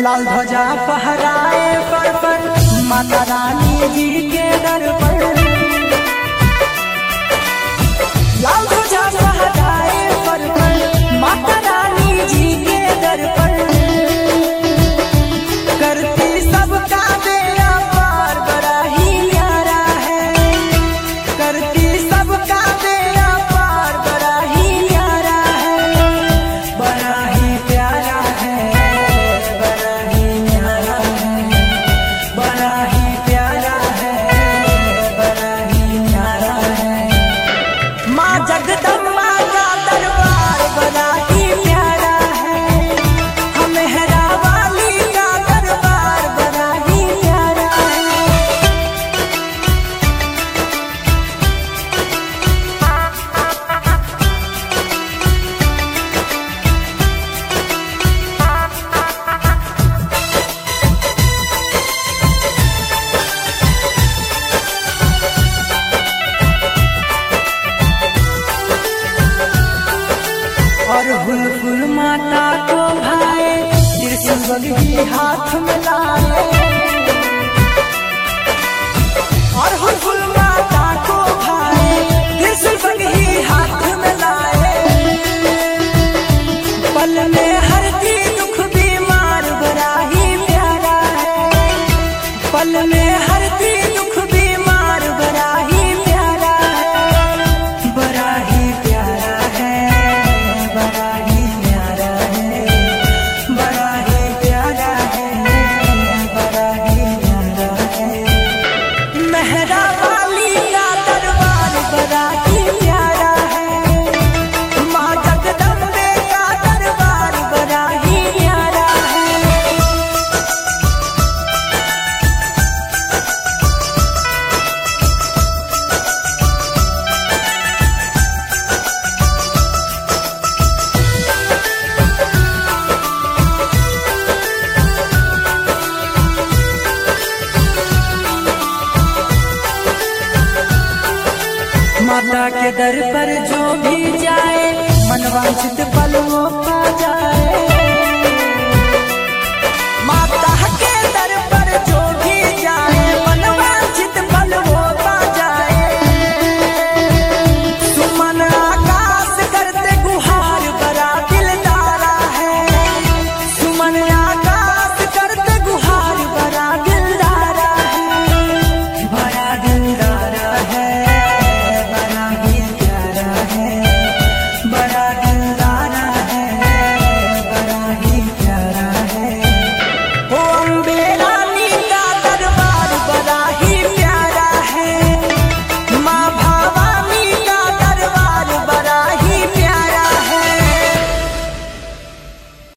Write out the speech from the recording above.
लाल ध्वजा फहराए पर माता रानी जी के दर पर। लाल ध्वजा फहराए पर माता रानी जी के दर पर। करती सबका बेड़ा पार बड़ा ही प्यारा है। करती सबका बेड़ा पार बड़ा ही प्यारा है। बड़ा ही प्यारा है, बड़ा ही प्यारा है, बड़ा ही प्यारा है, बड़ा ही प्यारा है। माँ जगदम्बा का दरबार बड़ा ही प्यारा है। मेहरा वाली का दरबार बड़ा ही प्यारा है। और हुलफुल माता को भाए त्रिशूल भी हाथ में लाए। और हुलफुल माता को भाए त्रिशूल भी हाथ में लाए। पल में हरती दुख बीमार बड़ा ही प्यारा है। पल में हरती दुख बीमार बड़ा ही प्यारा है। बड़ा ही प्यारा है, बड़ा ही प्यारा है, बड़ा ही प्यारा है, बड़ा ही प्यारा है। मेहरा वाली का दरबार बड़ा ही प्यारा है। माँ जगदम्बे का दरबार बड़ा ही प्यारा है। माता के दर पर जो भी जाए मनवांछित